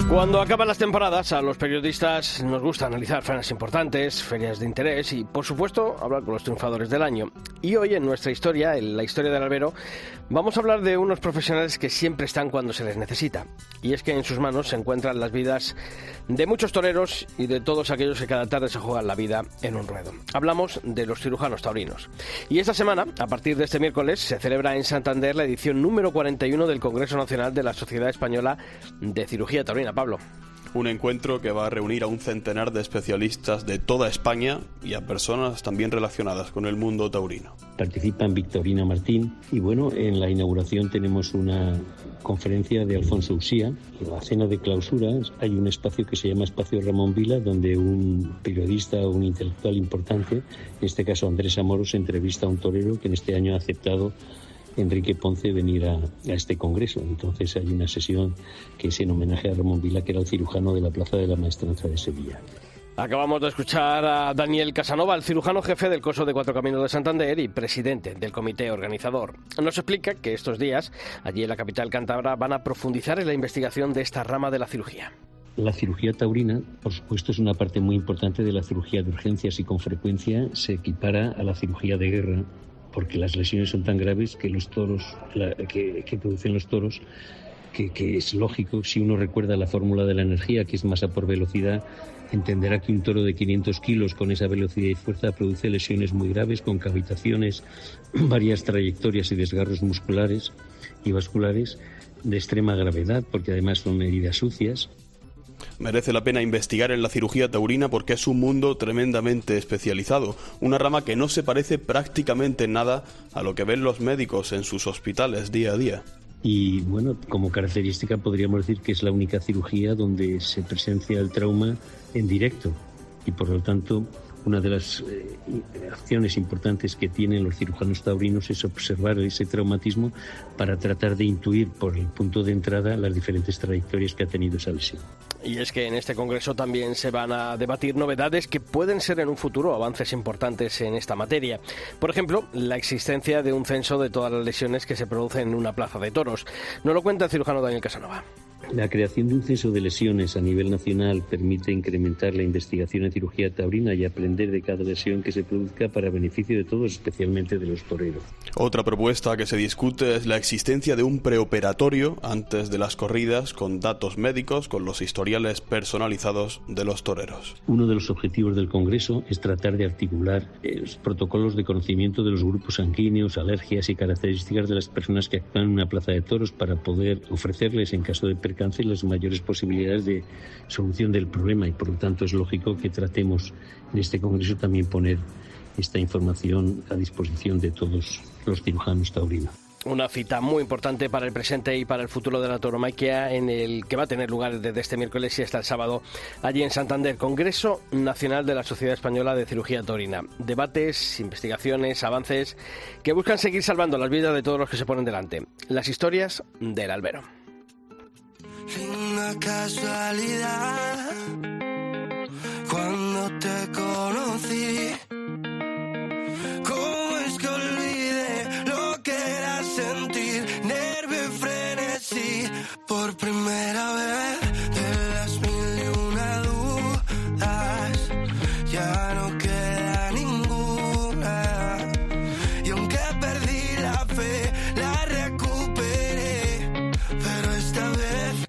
Cuando acaban las temporadas, a los periodistas nos gusta analizar faenas importantes, ferias de interés y, por supuesto, hablar con los triunfadores del año. Y hoy, en nuestra historia, en la historia del albero, vamos a hablar de unos profesionales que siempre están cuando se les necesita. Y es que en sus manos se encuentran las vidas de muchos toreros y de todos aquellos que cada tarde se juegan la vida en un ruedo. Hablamos de los cirujanos taurinos. Y esta semana, a partir de este miércoles, se celebra en Santander la edición número 41 del Congreso Nacional de la Sociedad Española de Cirugía Taurina. Pablo. Un encuentro que va a reunir a un centenar de especialistas de toda España y a personas también relacionadas con el mundo taurino. Participan Victorina Martín y bueno, en la inauguración tenemos una conferencia de Alfonso Uxía. En la cena de clausura hay un espacio que se llama Espacio Ramón Vila, donde un periodista o un intelectual importante, en este caso Andrés Amoros, entrevista a un torero que en este año ha aceptado Enrique Ponce venir a este congreso. Entonces hay una sesión que es en homenaje a Ramón Vila, que era el cirujano de la Plaza de la Maestranza de Sevilla. Acabamos de escuchar a Daniel Casanova, el cirujano jefe del Coso de Cuatro Caminos de Santander y presidente del comité organizador. Nos explica que estos días, allí en la capital cántabra, van a profundizar en la investigación de esta rama de la cirugía. La cirugía taurina, por supuesto, es una parte muy importante de la cirugía de urgencias y con frecuencia se equipara a la cirugía de guerra, porque las lesiones son tan graves que los toros, que producen los toros, que es lógico, si uno recuerda la fórmula de la energía, que es masa por velocidad, entenderá que un toro de 500 kilos con esa velocidad y fuerza produce lesiones muy graves, con cavitaciones, varias trayectorias y desgarros musculares y vasculares de extrema gravedad, porque además son heridas sucias. Merece la pena investigar en la cirugía taurina porque es un mundo tremendamente especializado, una rama que no se parece prácticamente en nada a lo que ven los médicos en sus hospitales día a día. Y bueno, como característica podríamos decir que es la única cirugía donde se presencia el trauma en directo y por lo tanto una de las acciones importantes que tienen los cirujanos taurinos es observar ese traumatismo para tratar de intuir por el punto de entrada las diferentes trayectorias que ha tenido esa lesión. Y es que en este congreso también se van a debatir novedades que pueden ser en un futuro avances importantes en esta materia. Por ejemplo, la existencia de un censo de todas las lesiones que se producen en una plaza de toros. Nos lo cuenta el cirujano Daniel Casanova. La creación de un censo de lesiones a nivel nacional permite incrementar la investigación en cirugía taurina y aprender de cada lesión que se produzca para beneficio de todos, especialmente de los toreros. Otra propuesta que se discute es la existencia de un preoperatorio antes de las corridas con datos médicos, con los historiales personalizados de los toreros. Uno de los objetivos del Congreso es tratar de articular los protocolos de conocimiento de los grupos sanguíneos, alergias y características de las personas que actúan en una plaza de toros para poder ofrecerles, en caso de percance, las mayores posibilidades de solución del problema y por lo tanto es lógico que tratemos en este congreso también poner esta información a disposición de todos los cirujanos taurinos. Una cita muy importante para el presente y para el futuro de la tauromaquia, en el que va a tener lugar desde este miércoles y hasta el sábado allí en Santander, Congreso Nacional de la Sociedad Española de Cirugía Taurina. Debates, investigaciones, avances que buscan seguir salvando las vidas de todos los que se ponen delante. Las historias del albero. Linda casualidad, cuando te conocí, ¿cómo es que olvidé lo que era sentir nervio y frenesí? Por primera vez de las mil y una dudas, ya no queda ninguna, y aunque perdí la fe, la recuperé, pero esta vez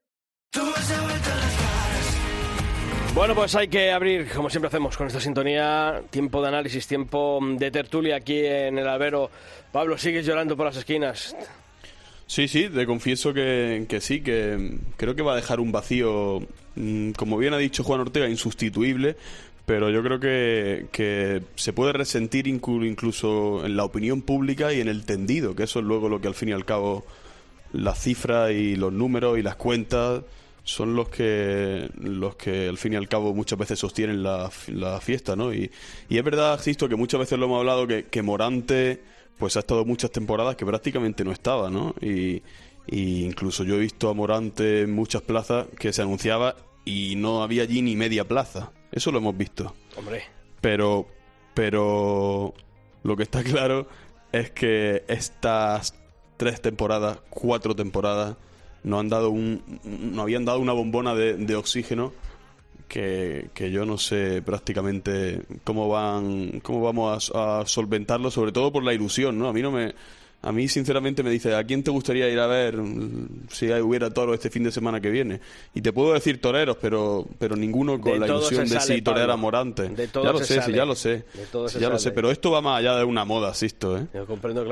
Bueno, pues hay que abrir, como siempre hacemos con esta sintonía, tiempo de análisis, tiempo de tertulia aquí en el albero. Pablo, ¿sigues llorando por las esquinas? Sí, te confieso que sí, que creo que va a dejar un vacío, como bien ha dicho Juan Ortega, insustituible, pero yo creo que se puede resentir incluso en la opinión pública y en el tendido, que eso es luego lo que al fin y al cabo las cifras y los números y las cuentas son los que al fin y al cabo muchas veces sostienen la fiesta, ¿no? Y es verdad, Sisto, que muchas veces lo hemos hablado, que Morante pues ha estado muchas temporadas que prácticamente no estaba, ¿no? Y incluso yo he visto a Morante en muchas plazas que se anunciaba y no había allí ni media plaza. Eso lo hemos visto. Hombre. Pero lo que está claro es que estas 4 temporadas nos habían dado una bombona de oxígeno que yo no sé prácticamente cómo vamos a solventarlo, sobre todo por la ilusión, ¿no? A mí sinceramente me dice, ¿a quién te gustaría ir a ver si hubiera toro este fin de semana que viene? Y te puedo decir toreros, pero ninguno con la ilusión de si torear a Morante. Ya lo sé, pero esto va más allá de una moda, Sisto, ¿eh? Yo comprendo